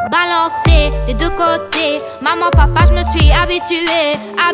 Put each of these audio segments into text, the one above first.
balancé des deux côtés. Maman, papa, je me suis habituée.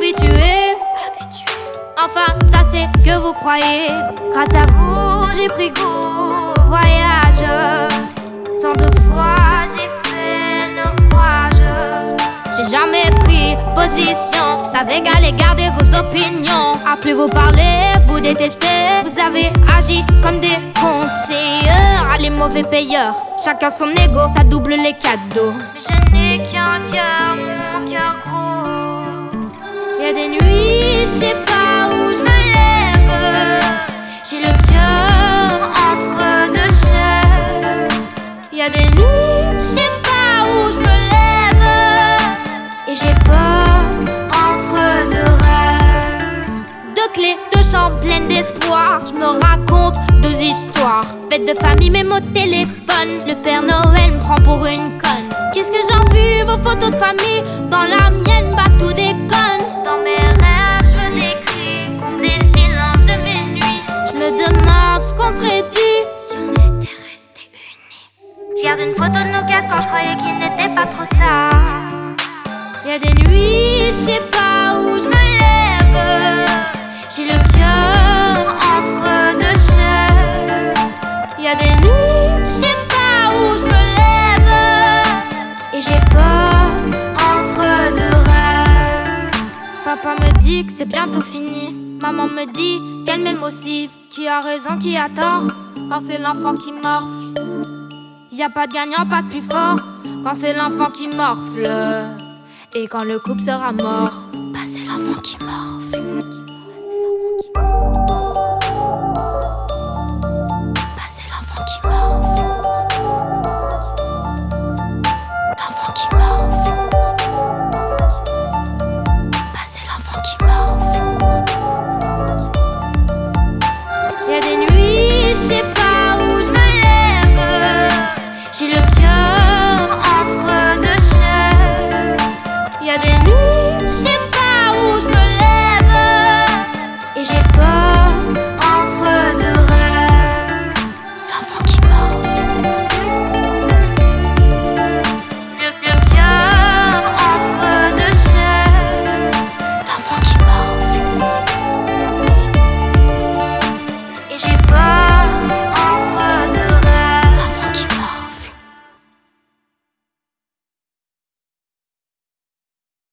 Enfin, ça c'est ce que vous croyez. Grâce à vous, j'ai pris goût au voyage. Tant de fois, j'ai fait naufrage. J'ai jamais pris position avec à l'égard de vos opinions. À plus vous parler, vous détestez. Vous avez agi comme des conseillers, les mauvais payeurs. Chacun son ego, ça double les cadeaux. Mais je n'ai qu'un cœur, mon cœur gros. Y'a des nuits, je sais pas où je me lève. J'ai le cœur entre deux chaises. Y'a des nuits, je sais pas où je me lève. Et j'ai peur entre deux rêves. Deux clés, deux chambres pleines d'espoir. Je me raconte deux histoires. Fête de famille, même au téléphone. Le Père Noël me prend pour une conne. Qu'est-ce que j'envie vos photos de famille. Dans la mienne, bah tout déconne. Dans mes rêves, je l'écris. Combler le silence de mes nuits. Je me demande ce qu'on serait dit si on était restés unis. Je garde une photo de nous quatre quand je croyais qu'il n'était pas trop tard. Y'a des nuits, je sais pas où je me lève. J'ai le cœur entre deux chaises. Y'a des nuits, je sais pas où je me lève. Et j'ai peur entre deux rêves. Papa me dit que c'est bientôt fini. Maman me dit qu'elle m'aime aussi. Qui a raison, qui a tort quand c'est l'enfant qui morfle. Y'a pas de gagnant, pas de plus fort quand c'est l'enfant qui morfle. Et quand le couple sera mort, bah c'est l'enfant qui morfle. Bah c'est l'enfant qui morfle. L'enfant qui morfle. Bah c'est l'enfant qui morfle.